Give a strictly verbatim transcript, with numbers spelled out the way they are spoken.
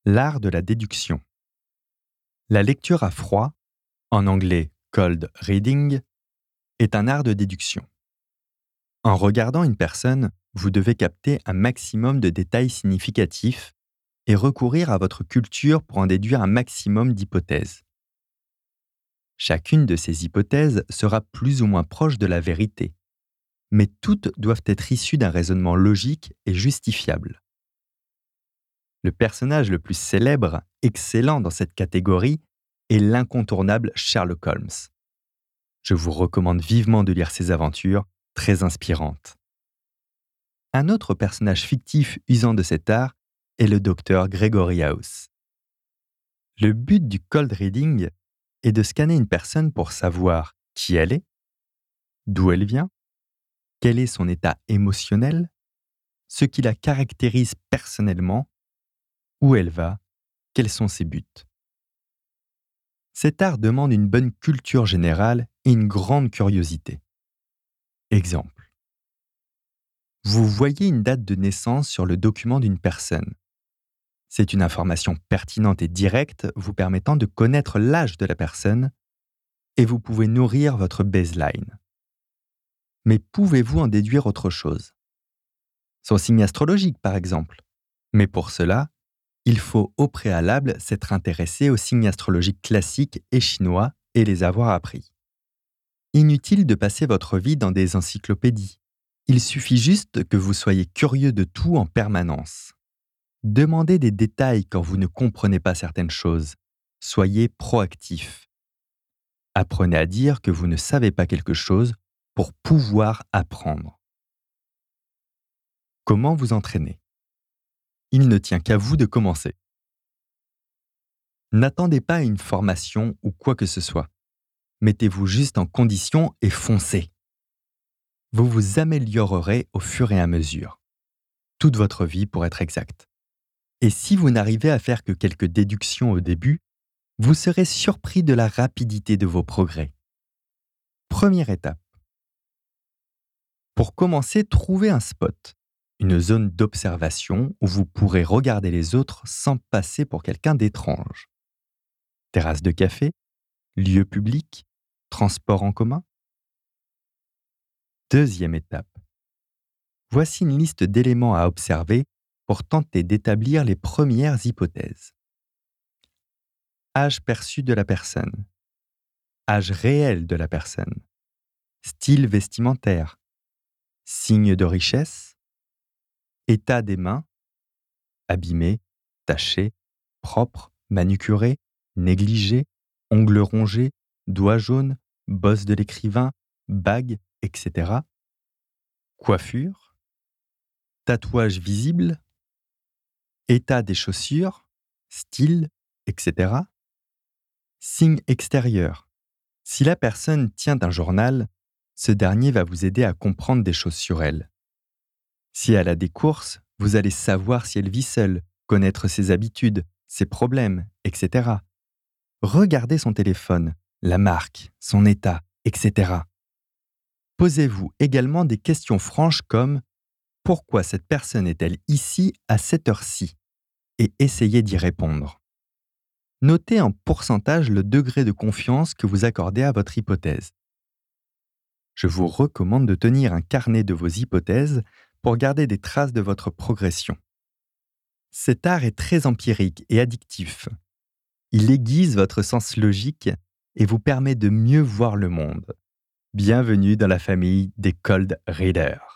L'art de la déduction. La lecture à froid, en anglais cold reading, est un art de déduction. En regardant une personne, vous devez capter un maximum de détails significatifs et recourir à votre culture pour en déduire un maximum d'hypothèses. Chacune de ces hypothèses sera plus ou moins proche de la vérité, mais toutes doivent être issues d'un raisonnement logique et justifiable. Le personnage le plus célèbre, excellent dans cette catégorie, est l'incontournable Sherlock Holmes. Je vous recommande vivement de lire ses aventures, très inspirantes. Un autre personnage fictif usant de cet art est le docteur Gregory House. Le but du cold reading est de scanner une personne pour savoir qui elle est, d'où elle vient, quel est son état émotionnel, ce qui la caractérise personnellement, où elle va, quels sont ses buts. Cet art demande une bonne culture générale et une grande curiosité. Exemple. Vous voyez une date de naissance sur le document d'une personne. C'est une information pertinente et directe vous permettant de connaître l'âge de la personne et vous pouvez nourrir votre baseline. Mais pouvez-vous en déduire autre chose? Son signe astrologique, par exemple. Mais pour cela, il faut au préalable s'être intéressé aux signes astrologiques classiques et chinois et les avoir appris. Inutile de passer votre vie dans des encyclopédies. Il suffit juste que vous soyez curieux de tout en permanence. Demandez des détails quand vous ne comprenez pas certaines choses. Soyez proactif. Apprenez à dire que vous ne savez pas quelque chose pour pouvoir apprendre. Comment vous entraîner? Il ne tient qu'à vous de commencer. N'attendez pas à une formation ou quoi que ce soit. Mettez-vous juste en condition et foncez. Vous vous améliorerez au fur et à mesure. Toute votre vie pour être exact. Et si vous n'arrivez à faire que quelques déductions au début, vous serez surpris de la rapidité de vos progrès. Première étape. Pour commencer, trouvez un spot, une zone d'observation où vous pourrez regarder les autres sans passer pour quelqu'un d'étrange. Terrasse de café, lieu public, transport en commun. Deuxième étape. Voici une liste d'éléments à observer pour tenter d'établir les premières hypothèses. Âge perçu de la personne. Âge réel de la personne. Style vestimentaire. Signe de richesse. État des mains. Abîmé, taché, propre, manucuré, négligé, ongles rongés, doigts jaunes, bosse de l'écrivain, bague, et cetera. Coiffure. Tatouage visible. État des chaussures, style, et cetera. Signe extérieur. Si la personne tient un journal, ce dernier va vous aider à comprendre des choses sur elle. Si elle a des courses, vous allez savoir si elle vit seule, connaître ses habitudes, ses problèmes, et cetera. Regardez son téléphone, la marque, son état, et cetera. Posez-vous également des questions franches comme « Pourquoi cette personne est-elle ici à cette heure-ci » et essayez d'y répondre. Notez en pourcentage le degré de confiance que vous accordez à votre hypothèse. Je vous recommande de tenir un carnet de vos hypothèses pour garder des traces de votre progression. Cet art est très empirique et addictif. Il aiguise votre sens logique et vous permet de mieux voir le monde. Bienvenue dans la famille des cold readers.